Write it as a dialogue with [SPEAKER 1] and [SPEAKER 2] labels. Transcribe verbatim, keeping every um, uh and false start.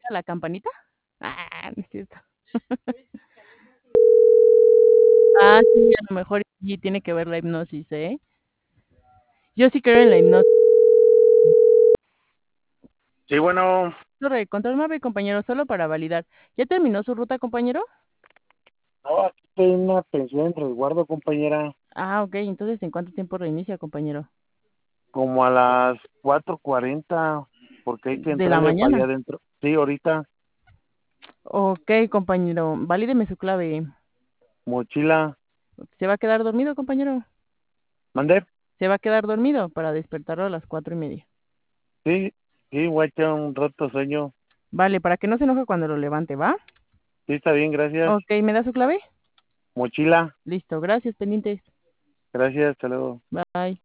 [SPEAKER 1] la campanita? Ah, no es cierto. Ah, sí, a lo mejor sí tiene que ver la hipnosis, ¿eh? Yo sí creo en la hipnosis.
[SPEAKER 2] Sí, bueno,
[SPEAKER 1] Torre, control nueve, compañero, solo para validar. ¿Ya terminó su ruta, compañero?
[SPEAKER 2] no, aquí estoy en una pensión en resguardo, compañera,
[SPEAKER 1] Ah, ok, entonces ¿en cuánto tiempo reinicia, compañero?
[SPEAKER 2] como a las cuatro cuarenta, porque hay que
[SPEAKER 1] De la
[SPEAKER 2] entrarle para allá
[SPEAKER 1] mañana.
[SPEAKER 2] adentro. Sí, ahorita,
[SPEAKER 1] Ok, compañero, valídeme su clave.
[SPEAKER 2] mochila,
[SPEAKER 1] ¿Se va a quedar dormido, compañero?
[SPEAKER 2] ¿mandé?
[SPEAKER 1] Se va a quedar dormido para despertarlo a las cuatro y media.
[SPEAKER 2] Sí, sí, voy a echar un rato sueño.
[SPEAKER 1] Vale, para que no se enoje cuando lo levante, ¿va?
[SPEAKER 2] Sí, está bien, gracias.
[SPEAKER 1] Ok, ¿me da su clave?
[SPEAKER 2] Mochila,
[SPEAKER 1] Listo, gracias, pendientes.
[SPEAKER 2] gracias, hasta luego.
[SPEAKER 1] Bye.